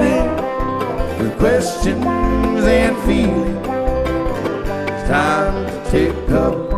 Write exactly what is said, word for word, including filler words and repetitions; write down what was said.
dealing with questions and feelings. It's time to take up